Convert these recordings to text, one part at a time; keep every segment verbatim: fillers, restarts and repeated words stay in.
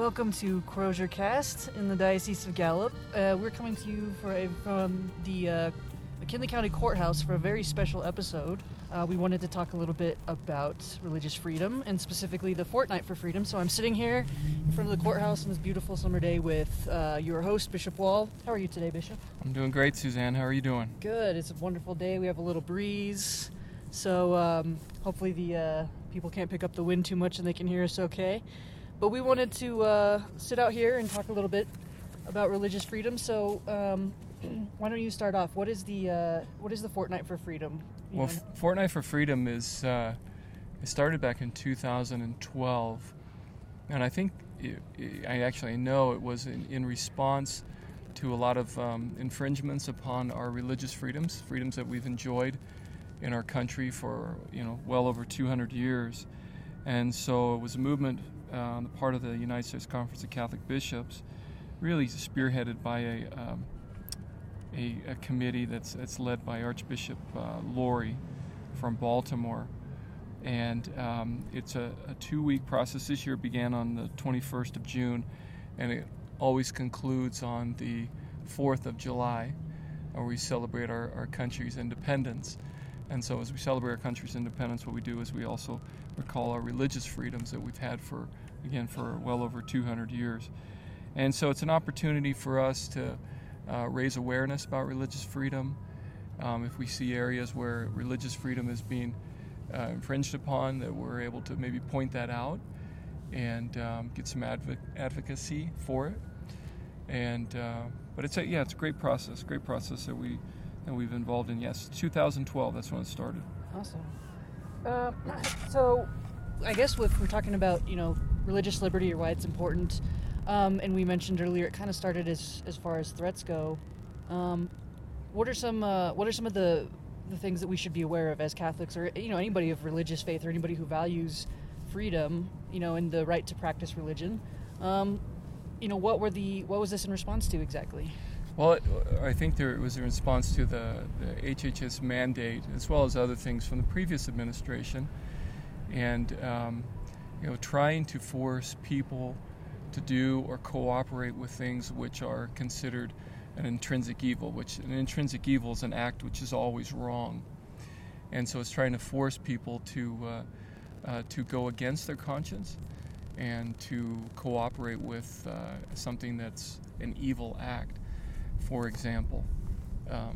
welcome to Crozier Cast in the Diocese of Gallup. Uh, we're coming to you for a, from the uh, McKinley County Courthouse for a very special episode. Uh, we wanted to talk a little bit about religious freedom, and specifically the Fortnight for Freedom. So I'm sitting here in front of the courthouse on this beautiful summer day with uh, your host, Bishop Wall. How are you today, Bishop? I'm doing great, Suzanne. How are you doing? Good. It's a wonderful day. We have a little breeze. So um, hopefully the uh, people can't pick up the wind too much and they can hear us okay. But we wanted to uh, sit out here and talk a little bit about religious freedom. So um, why don't you start off? What is the uh, what is the Fortnight for Freedom? You Well, know? F- Fortnight for Freedom is uh, it started back in two thousand twelve, and I think it, it, I actually know it was in, in response to a lot of um, infringements upon our religious freedoms, freedoms that we've enjoyed in our country for you know well over two hundred years, and so it was a movement uh, on the part of the United States Conference of Catholic Bishops, really spearheaded by a um, a, a committee that's that's led by Archbishop uh, Laurie from Baltimore, and um, it's a, a two-week process. This year began on the twenty-first of June, and it always concludes on the fourth of July, where we celebrate our, our country's independence. And so as we celebrate our country's independence, what we do is we also recall our religious freedoms that we've had for, again, for well over two hundred years. And so it's an opportunity for us to uh, raise awareness about religious freedom. Um, if we see areas where religious freedom is being uh, infringed upon, that we're able to maybe point that out and um, get some adv- advocacy for it. And uh, but it's a, yeah, it's a great process, great process that we that we've involved in. Yes, two thousand twelve. That's when it started. Awesome. Uh, so, I guess if we're talking about you know religious liberty or why it's important, um, and we mentioned earlier, it kind of started as as far as threats go. Um, what are some uh, what are some of the the things that we should be aware of as Catholics, or you know anybody of religious faith, or anybody who values freedom, you know, and the right to practice religion? Um, you know, what were the what was this in response to exactly? Well, it, I think there was a response to the, the H H S mandate, as well as other things from the previous administration, and um, you know, trying to force people to do or cooperate with things which are considered an intrinsic evil. Which an intrinsic evil is an act which is always wrong, and so it's trying to force people to uh, uh, to go against their conscience and to cooperate with uh, something that's an evil act. For example, um,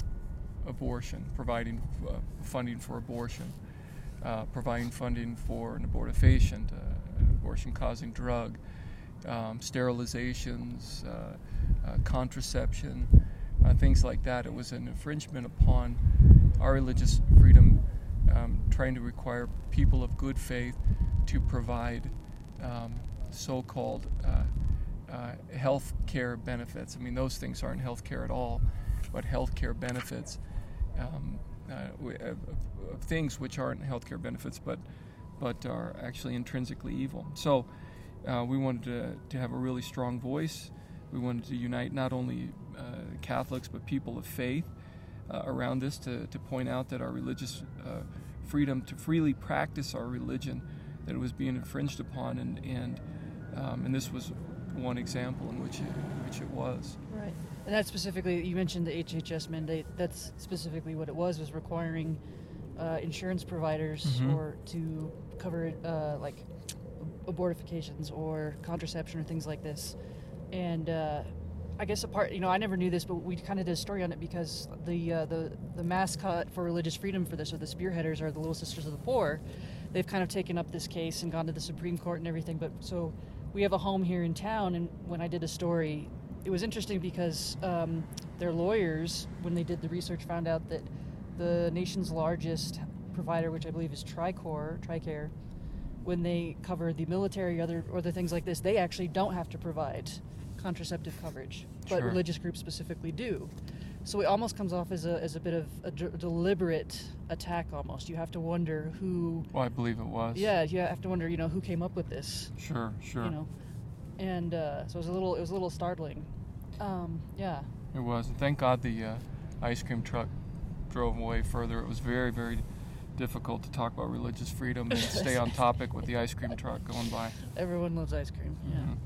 abortion, providing uh, funding for abortion, uh, providing funding for an abortifacient, uh, an abortion-causing drug, um, sterilizations, uh, uh, contraception, uh, things like that. It was an infringement upon our religious freedom, um, trying to require people of good faith to provide um, so-called uh, Uh, health care benefits. I mean, those things aren't health care at all, but health care benefits, um, uh, of, of things which aren't health care benefits, but but are actually intrinsically evil. So uh, we wanted to, to have a really strong voice. We wanted to unite not only uh, Catholics, but people of faith uh, around this to, to point out that our religious uh, freedom to freely practice our religion, that it was being infringed upon, and, and, um, and this was one example in which it, which it was. Right. And that specifically, you mentioned the H H S mandate. That's specifically what it was, was requiring uh, insurance providers Mm-hmm. or to cover uh, like abortifications or contraception or things like this. And uh, I guess a part, you know, I never knew this, but we kind of did a story on it because the uh, the the mascot for religious freedom for this, or the spearheaders, are the Little Sisters of the Poor. They've kind of taken up this case and gone to the Supreme Court and everything. But so we have a home here in town, and when I did a story, it was interesting because um, their lawyers, when they did the research, found out that the nation's largest provider, which I believe is Tricor, Tricare, when they cover the military or other, or other things like this, they actually don't have to provide contraceptive coverage, but Sure. religious groups specifically do. So it almost comes off as a as a bit of a d- deliberate attack almost. You have to wonder who... Well, I believe it was. Yeah, you have to wonder, you know, who came up with this. Sure, sure. You know, and uh, so it was a little, it was a little startling. Um, yeah. It was. And thank God the uh, ice cream truck drove away further. It was very, very difficult to talk about religious freedom and stay on topic with the ice cream truck going by. Everyone loves ice cream. Yeah. Mm-hmm.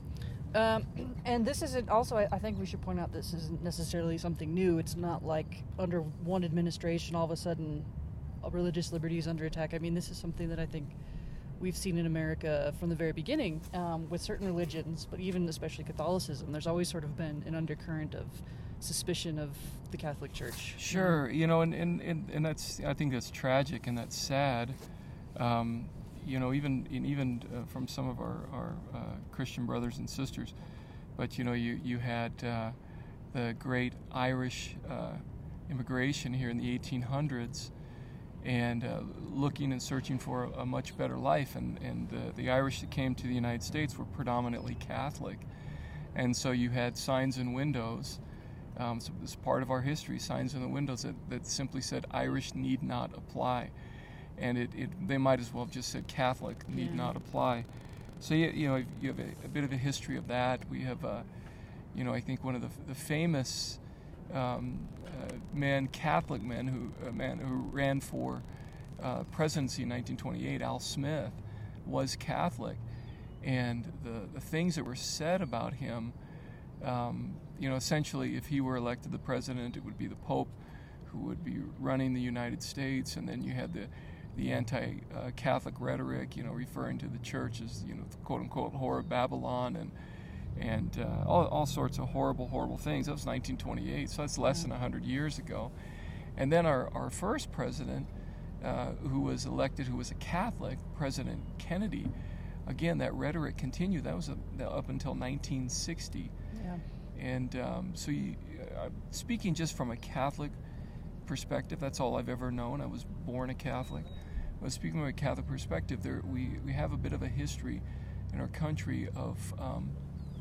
Um, and this isn't also, I, I think we should point out this isn't necessarily something new. It's not like under one administration all of a sudden religious liberty is under attack. I mean, this is something that I think we've seen in America from the very beginning um, with certain religions, but even especially Catholicism. There's always sort of been an undercurrent of suspicion of the Catholic Church. Sure, you know, and, and, and, and that's, I think that's tragic and that's sad. Um, you know, even in, even uh, from some of our, our uh, Christian brothers and sisters. But, you know, you, you had uh, the great Irish uh, immigration here in the eighteen hundreds and uh, looking and searching for a, a much better life. And, and the, the Irish that came to the United States were predominantly Catholic. And so you had signs in windows. Um, so it's part of our history, signs in the windows that, that simply said Irish need not apply. And it, it they might as well have just said Catholic need Yeah. not apply. So you, you know you have a, a bit of a history of that. We have, uh, you know, I think one of the, the famous um, uh, men, Catholic men who a man who ran for uh, presidency in nineteen twenty-eight, Al Smith, was Catholic, and the the things that were said about him, um, you know, essentially, if he were elected the president, it would be the Pope who would be running the United States, and then you had the the anti-Catholic rhetoric, you know, referring to the church as, you know, the quote-unquote whore of Babylon, and and uh, all, all sorts of horrible, horrible things. That was nineteen twenty-eight, so that's less than one hundred years ago. And then our, our first president, uh, who was elected, who was a Catholic, President Kennedy, again, that rhetoric continued. That was a, up until nineteen sixty. Yeah. And um, so you, uh, speaking just from a Catholic perspective, that's all I've ever known. I was born a Catholic. But speaking from a Catholic perspective, there we, we have a bit of a history in our country of um,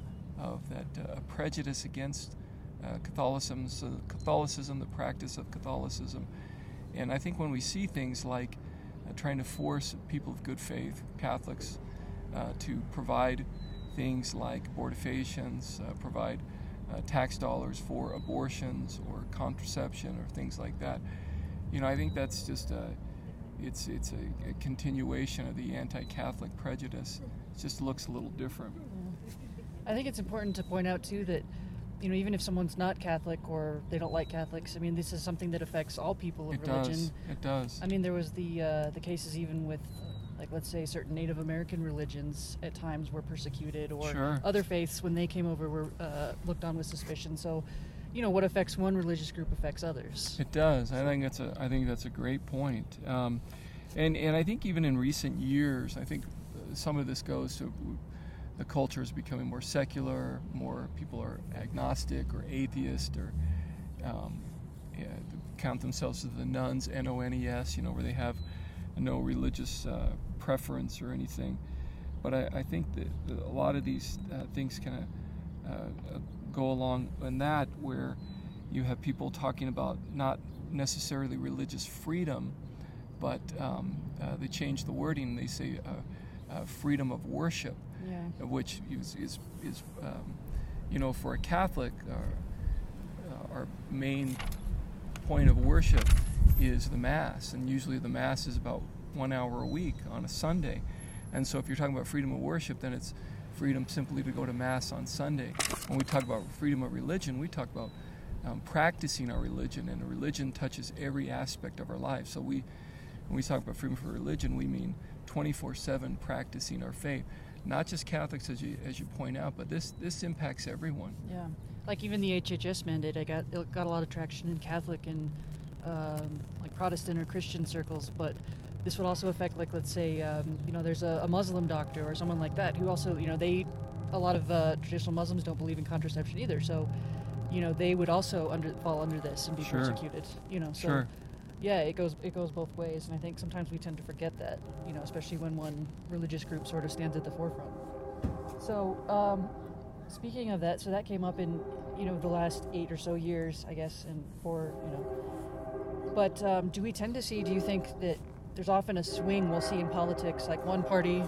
of that uh, prejudice against uh, Catholicism, so Catholicism, the practice of Catholicism. And I think when we see things like uh, trying to force people of good faith, Catholics, uh, to provide things like abortifacients, uh, provide uh, tax dollars for abortions or contraception or things like that, you know, I think that's just a, it's it's a, a continuation of the anti-Catholic prejudice. It just looks a little different. I think it's important to point out too that, you know, even if someone's not Catholic or they don't like Catholics, I mean, this is something that affects all people of It religion. does. It does. I mean, there was the uh, the cases even with, like, let's say certain Native American religions at times were persecuted, or Sure. other faiths when they came over were uh, looked on with suspicion. So, you know, what affects one religious group affects others. It does. I think that's a. I think that's a great point. Um, and and I think even in recent years, I think some of this goes to the culture is becoming more secular. More people are agnostic or atheist, or um, yeah, count themselves as the nuns, N O N E S. You know, where they have no religious uh, preference or anything. But I, I think that a lot of these uh, things kind of uh, go along in that, where you have people talking about not necessarily religious freedom, but um, uh, they change the wording. They say uh, uh, freedom of worship, Yeah. which is, is, is um, you know, for a Catholic, uh, uh, our main point of worship is the Mass, and usually the Mass is about one hour a week on a Sunday. And so if you're talking about freedom of worship, then it's freedom simply to go to Mass on Sunday. When we talk about freedom of religion, we talk about um, practicing our religion, and a religion touches every aspect of our life. So we, when we talk about freedom for religion, we mean twenty-four seven practicing our faith. Not just Catholics, as you as you point out, but this this impacts everyone. Yeah. Like even the H H S mandate, I got it got a lot of traction in Catholic and um, like Protestant or Christian circles, but this would also affect, like, let's say, um, you know, there's a, a Muslim doctor or someone like that who also, you know, they, a lot of uh, traditional Muslims don't believe in contraception either, so, you know, they would also under fall under this and be Sure. persecuted, you know, so, Sure. yeah, it goes it goes both ways, and I think sometimes we tend to forget that, you know, especially when one religious group sort of stands at the forefront. So, um, speaking of that, so that came up in, you know, the last eight or so years, I guess, and for, you know, but um, do we tend to see, do you think that there's often a swing we'll see in politics, like one party?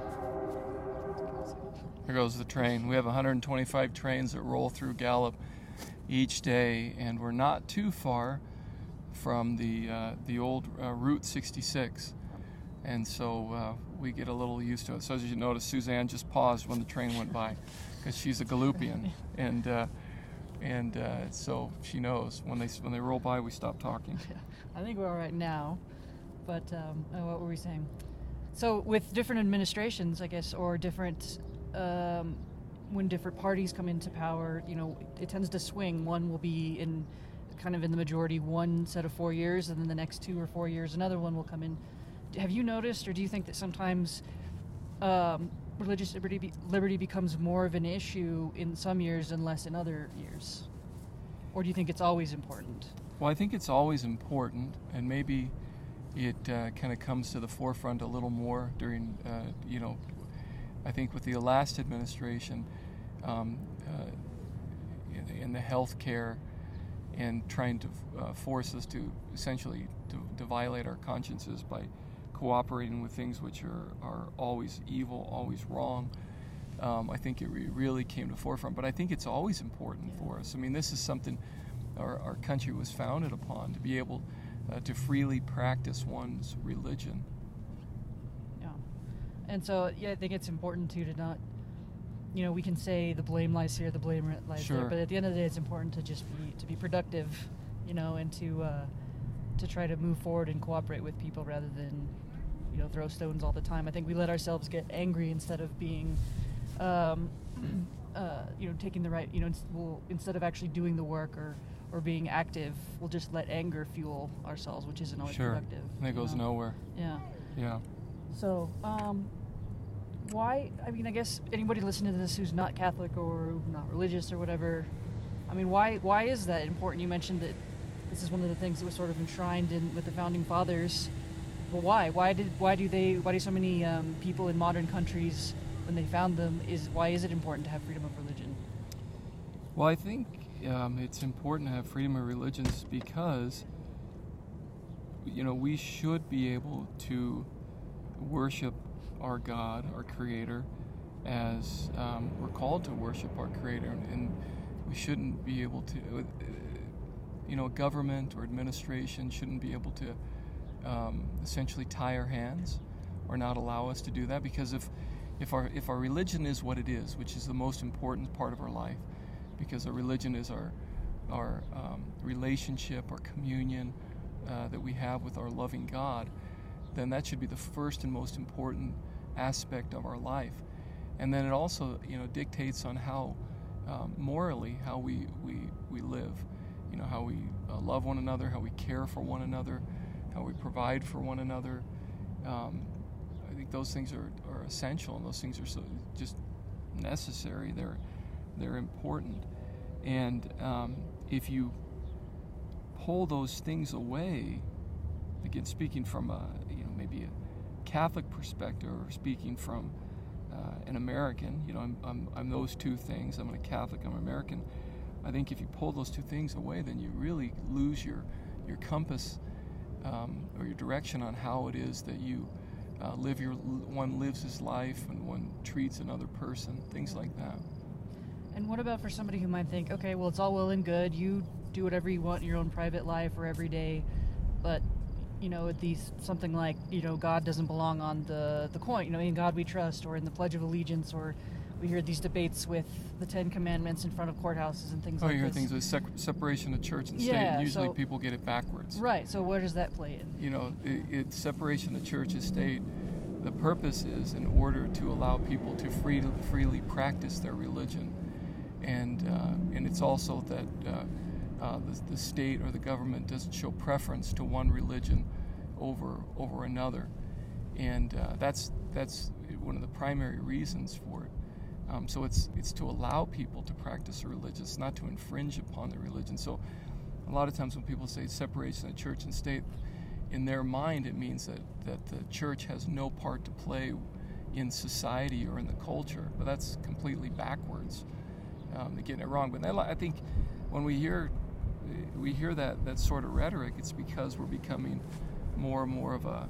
Here goes the train. We have one hundred twenty-five trains that roll through Gallup each day, and we're not too far from the uh, the old uh, Route sixty-six, and so uh, we get a little used to it. So as you notice, Suzanne just paused when the train went by. because she's a Galoopian, and uh, and uh, so she knows when they when they roll by, we stop talking. I think we're all right now, but um, oh, what were we saying? So with different administrations, I guess, or different um, when different parties come into power, you know, it tends to swing. One will be in kind of in the majority one set of four years, and then the next two or four years, another one will come in. Have you noticed, or do you think that sometimes um, religious liberty be, liberty becomes more of an issue in some years and less in other years? Or do you think it's always important? Well, I think it's always important, and maybe it uh, kind of comes to the forefront a little more during, uh, you know, I think with the last administration, um, uh, in, in the health care and trying to uh, force us to essentially to, to violate our consciences by cooperating with things which are, are always evil, always wrong. Um, I think it re- really came to the forefront. But I think it's always important for us. I mean, this is something our, our country was founded upon, to be able uh, to freely practice one's religion. Yeah. And so, yeah, I think it's important, too, to not, you know, we can say the blame lies here, the blame lies Sure. there, but at the end of the day, it's important to just be, to be productive, you know, and to, uh, to try to move forward and cooperate with people rather than, you know, throw stones all the time. I think we let ourselves get angry instead of being, um, uh, you know, taking the right, you know, ins- we'll, instead of actually doing the work or, or being active, we'll just let anger fuel ourselves, which isn't always Sure. productive. And it you goes know? nowhere. Yeah. Yeah. So, um, why, I mean, I guess anybody listening to this who's not Catholic or not religious or whatever, I mean, why why is that important? You mentioned that this is one of the things that was sort of enshrined in with the founding fathers. Well, why? Why did why do they why do so many um, people in modern countries, when they found them, is why is it important to have freedom of religion? Well, I think um, it's important to have freedom of religions because, you know, we should be able to worship our God, our Creator, as um, we're called to worship our Creator, and we shouldn't be able to, uh, you know, government or administration shouldn't be able to um, essentially tie our hands or not allow us to do that, because if if our if our religion is what it is, which is the most important part of our life, because our religion is our our um, relationship, our communion uh, that we have with our loving God, then that should be the first and most important aspect of our life. And then it also, you know, dictates on how um, morally how we, we, we live, you know, how we uh, love one another, how we care for one another, how we provide for one another. Um, I think those things are, are essential, and those things are so just necessary. They're they're important. And um, if you pull those things away, again, speaking from a, you know, maybe a Catholic perspective, or speaking from uh, an American, you know, I'm, I'm I'm those two things. I'm a Catholic, I'm American. I think if you pull those two things away, then you really lose your your compass um, or your direction on how it is that you uh, live your one lives his life and one treats another person, things like that. And what about for somebody who might think, okay, well, it's all well and good, you do whatever you want in your own private life or every day, but, you know, these something like, you know, God doesn't belong on the, the coin, you know, in God we trust, or in the Pledge of Allegiance, or we hear these debates with the Ten Commandments in front of courthouses and things oh, like you hear this. things with sec- separation of church and state. Yeah, Usually so, people get it backwards. Right, so where does that play in? You know, it, it's separation of church and state. The purpose is in order to allow people to free, freely practice their religion. And uh, and it's also that uh, uh, the, the state or the government doesn't show preference to one religion over over another, and uh, that's that's one of the primary reasons for it. Um, so it's it's to allow people to practice their religion, it's not to infringe upon their religion. So a lot of times when people say separation of church and state, in their mind it means that, that the church has no part to play in society or in the culture, but that's completely backwards. Um, they're getting it wrong. But I think when we hear we hear that, that sort of rhetoric, it's because we're becoming more and more of a,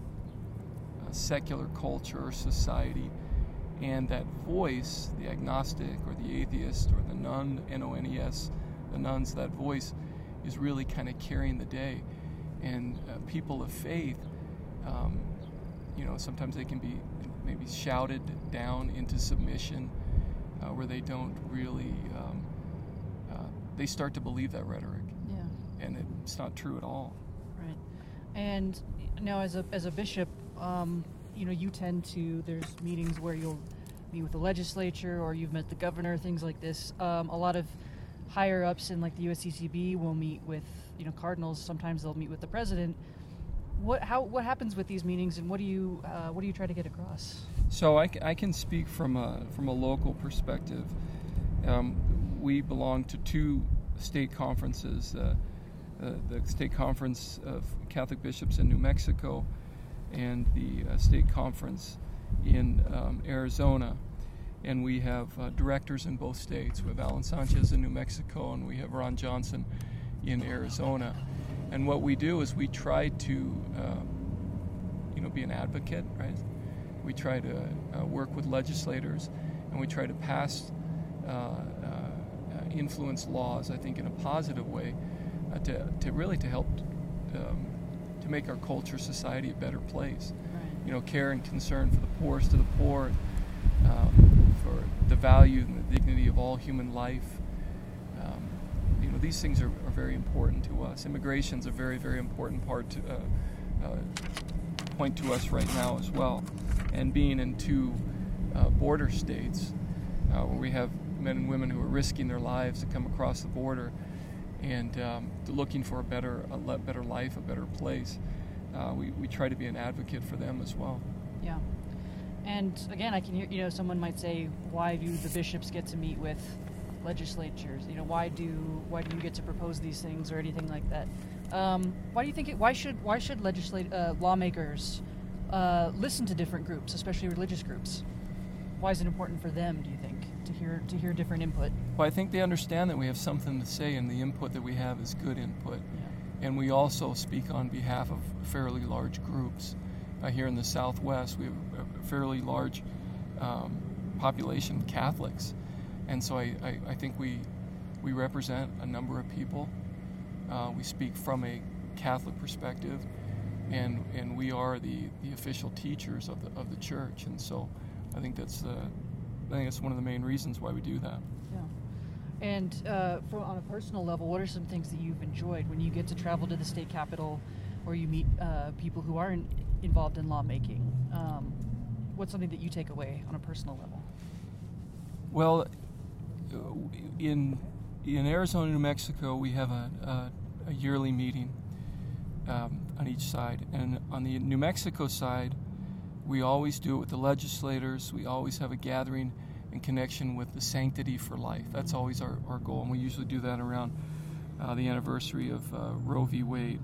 a secular culture or society, and that voice, the agnostic or the atheist or the nun, N O N E S, the nuns, that voice is really kind of carrying the day. And uh, people of faith, um, you know, sometimes they can be maybe shouted down into submission. uh, where they don't really, um, uh, they start to believe that rhetoric. Yeah. And it's not true at all. Right. And now as a as a bishop, um, you know, you tend to, there's meetings where you'll meet with the legislature or you've met the governor, things like this. Um, a lot of higher ups in like the U S C C B will meet with, you know, cardinals. Sometimes they'll meet with the president. What how what happens with these meetings, and what do you uh, what do you try to get across? So I, I can speak from a from a local perspective. Um, we belong to two state conferences, uh, uh, the State Conference of Catholic Bishops in New Mexico and the uh, State Conference in um, Arizona. And we have uh, directors in both states. We have Alan Sanchez in New Mexico, and we have Ron Johnson in Arizona. And what we do is we try to, um, you know, be an advocate, right? We try to uh, work with legislators, and we try to pass, uh, uh, influence laws, I think, in a positive way, uh, to, to really to help um, to make our culture, society a better place. Right. You know, care and concern for the poorest of the poor, um, for the value and the dignity of all human life. Um, you know, these things are, are very important to us. Immigration's a very, very important part to uh, uh, point to us right now as well. And being in two uh, border states, uh, where we have men and women who are risking their lives to come across the border and um, looking for a better, a le- better life, a better place, uh, we, we try to be an advocate for them as well. Yeah. And again, I can hear, you know, someone might say, why do the bishops get to meet with legislatures? You know, why do why do you get to propose these things or anything like that? Um, why do you think it? Why should why should legislate uh, lawmakers uh, listen to different groups, especially religious groups? Why is it important for them, do you think, to hear to hear different input? Well, I think they understand that we have something to say, and the input that we have is good input. Yeah. And we also speak on behalf of fairly large groups. Uh, here in the Southwest, we have a fairly large um, population of Catholics. And so I, I, I think we we represent a number of people. Uh, we speak from a Catholic perspective, and and we are the, the official teachers of the of the church. And so I think that's uh, I think that's one of the main reasons why we do that. Yeah. And uh, from, on a personal level, what are some things that you've enjoyed when you get to travel to the state capitol, or you meet uh, people who are in, involved in lawmaking? Um, what's something that you take away on a personal level? Well, in in Arizona, New Mexico, we have a, a, a yearly meeting um, on each side. And on the New Mexico side, we always do it with the legislators. We always have a gathering in connection with the Sanctity for Life. That's always our, our goal, and we usually do that around uh, the anniversary of uh, Roe v. Wade.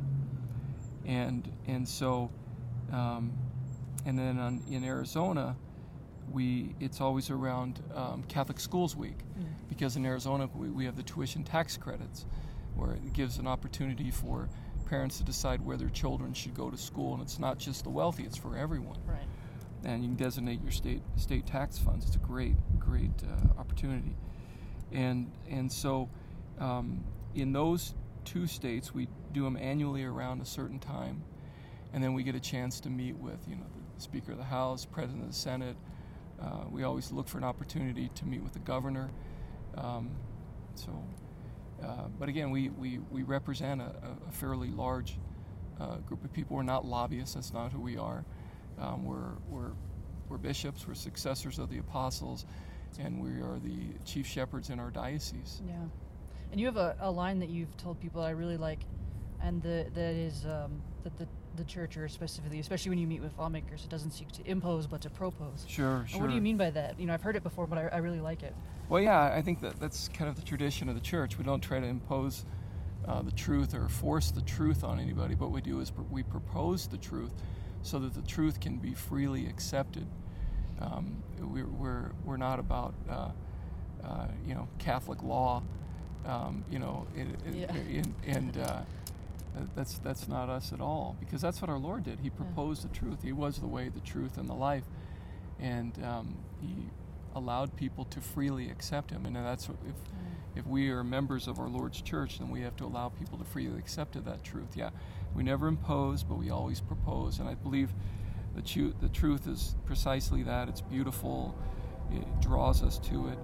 And and so, um, and then on, in Arizona, we it's always around um, Catholic Schools Week, mm. because in Arizona we, we have the tuition tax credits, where it gives an opportunity for parents to decide where their children should go to school, and it's not just the wealthy; it's for everyone. Right. And you can designate your state state tax funds. It's a great great uh, opportunity, and and so um, in those two states we do them annually around a certain time, and then we get a chance to meet with you know the Speaker of the House, President of the Senate. Uh, we always look for an opportunity to meet with the governor. Um, so, uh, but again, we, we, we represent a, a fairly large uh, group of people. We're not lobbyists. That's not who we are. Um, we're, we're, we're bishops. We're successors of the apostles, and we are the chief shepherds in our diocese. Yeah. And you have a, a line that you've told people I really like, and the, that is um, that the the church, or specifically, especially when you meet with lawmakers, it doesn't seek to impose but to propose. Sure, sure. And what do you mean by that? You know, I've heard it before, but I, I really like it. Well, yeah, I think that that's kind of the tradition of the church. We don't try to impose uh, the truth or force the truth on anybody. What we do is pr- we propose the truth so that the truth can be freely accepted. Um, we're, we're we're not about uh, uh, you know Catholic law, um, you know, it, it, yeah. in, and. Uh, That's that's not us at all, because that's what our Lord did. He proposed yeah. the truth. He was the way, the truth, and the life, and um, he allowed people to freely accept him. And that's what, if yeah. if we are members of our Lord's church, then we have to allow people to freely accept that truth. Yeah, we never impose, but we always propose. And I believe the, the truth is precisely that. It's beautiful. It draws us to it,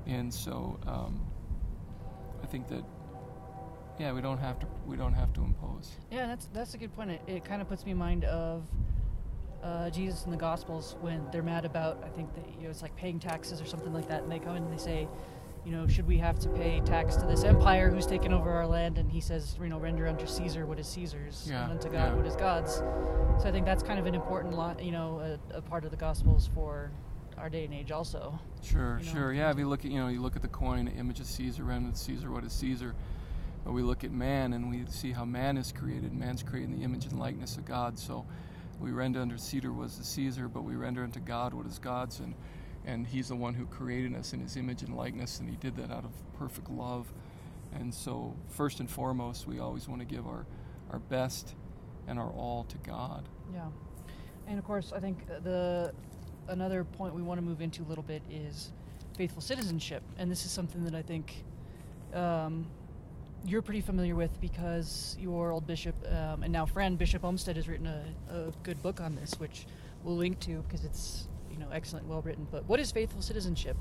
And so um, I think that, yeah, we don't have to we don't have to impose. Yeah, that's that's a good point. It, it kind of puts me in mind of uh, Jesus in the Gospels when they're mad about, I think they, you know, it's like paying taxes or something like that, and they come in and they say, you know, should we have to pay tax to this empire who's taken over our land? And he says, you know, render unto Caesar what is Caesar's, Yeah, and unto God yeah. what is God's. So I think that's kind of an important lot, you know, a, a part of the Gospels for our day and age also. Sure, You know? sure. Yeah, if you look at, you know, you look at the coin, the image of Caesar, render unto Caesar what is Caesar. But we look at man and we see how man is created. Man's created in the image and likeness of God. So we render unto Caesar what is the Caesar, but we render unto God what is God's. And, and he's the one who created us in his image and likeness, and he did that out of perfect love. And so first and foremost, we always want to give our, our best and our all to God. Yeah. And of course, I think the another point we want to move into a little bit is faithful citizenship. And this is something that I think um, you're pretty familiar with because your old bishop um, and now friend Bishop Olmsted has written a, a good book on this, which we'll link to because it's, you know, excellent, well written. But what is faithful citizenship?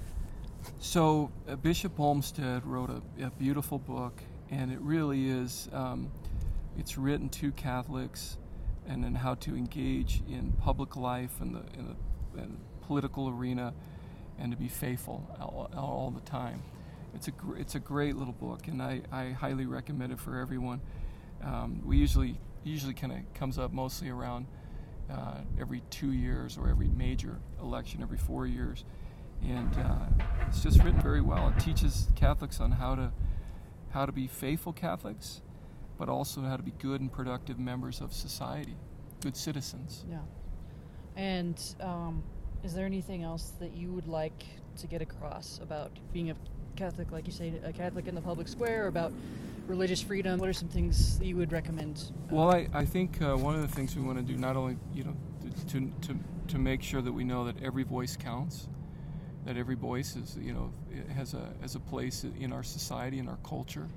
So uh, Bishop Olmsted wrote a, a beautiful book, and it really is, um, it's written to Catholics and then how to engage in public life and the, in the, in the political arena and to be faithful all, all the time. It's a gr- it's a great little book, and I, I highly recommend it for everyone. Um, we usually usually kind of comes up mostly around uh, every two years or every major election every four years, and uh, it's just written very well. It teaches Catholics on how to how to be faithful Catholics, but also how to be good and productive members of society, good citizens. Yeah. And um, is there anything else that you would like to get across about being a Catholic, like you say, a Catholic in the public square, or about religious freedom? What are some things that you would recommend? Well, I, I think uh, one of the things we want to do, not only, you know, to, to to make sure that we know that every voice counts, that every voice is, you know, it has a has a place in our society, in our culture.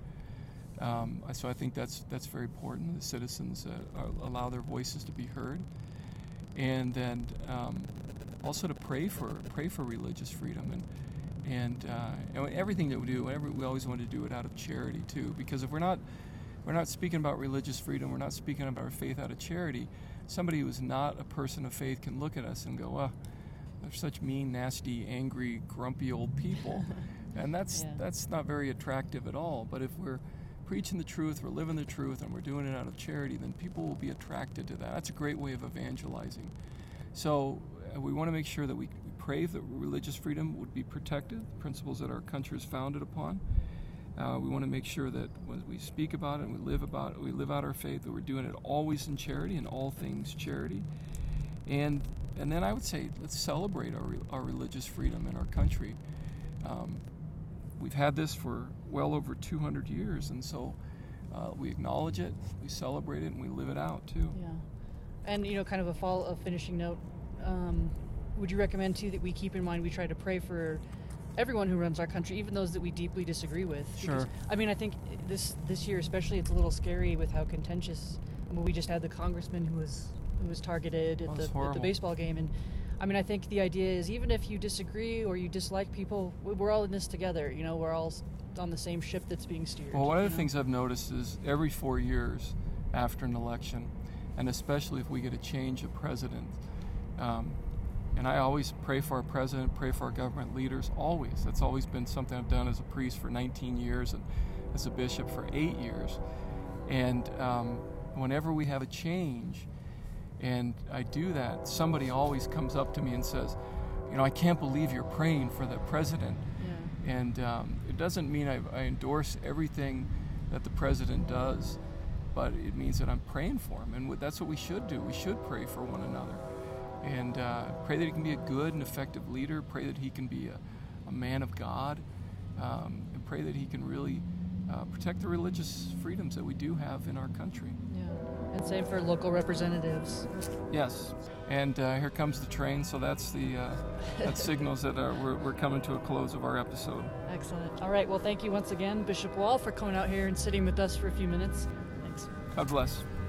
Um, so I think that's that's very important. The citizens uh, are, allow their voices to be heard, and then um, also to pray for pray for religious freedom and. And, uh, and everything that we do, whenever we always want to do it out of charity too, because if we're not, we're not speaking about religious freedom, we're not speaking about our faith out of charity. Somebody who is not a person of faith can look at us and go, "Oh, they're such mean, nasty, angry, grumpy old people," and that's Yeah. that's not very attractive at all. But if we're preaching the truth, we're living the truth, and we're doing it out of charity, then people will be attracted to that. That's a great way of evangelizing. So uh, we want to make sure that we pray that religious freedom would be protected, principles that our country is founded upon. Uh, we want to make sure that when we speak about it and we live about it, we live out our faith, that we're doing it always in charity, in all things charity. And and then I would say let's celebrate our our religious freedom in our country. Um, we've had this for well over two hundred years, and so uh, we acknowledge it, we celebrate it, and we live it out too. Yeah. And, you know, kind of a fall, a finishing note, um, would you recommend, too, that we keep in mind we try to pray for everyone who runs our country, even those that we deeply disagree with? Because, Sure. I mean, I think this this year especially, it's a little scary with how contentious. I mean, we just had the congressman who was who was targeted Oh, at the, it's at the horrible. baseball game. And, I mean, I think the idea is even if you disagree or you dislike people, we- we're all in this together. You know, we're all s- on the same ship that's being steered. Well, one of you the know? things I've noticed is every four years after an election, and especially if we get a change of president, um, and I always pray for our president, pray for our government leaders, always. That's always been something I've done as a priest for nineteen years and as a bishop for eight years. And um, whenever we have a change, and I do that, somebody always comes up to me and says, you know, I can't believe you're praying for the president. Yeah. And um, it doesn't mean I, I endorse everything that the president does, but it means that I'm praying for him. And that's what we should do. We should pray for one another. And uh, pray that he can be a good and effective leader. Pray that he can be a, a man of God. Um, and pray that he can really uh, protect the religious freedoms that we do have in our country. Yeah. And same for local representatives. Yes. And uh, here comes the train, so that's the uh, that signals that uh, we're, we're coming to a close of our episode. Excellent. All right. Well, thank you once again, Bishop Wall, for coming out here and sitting with us for a few minutes. Thanks. God bless.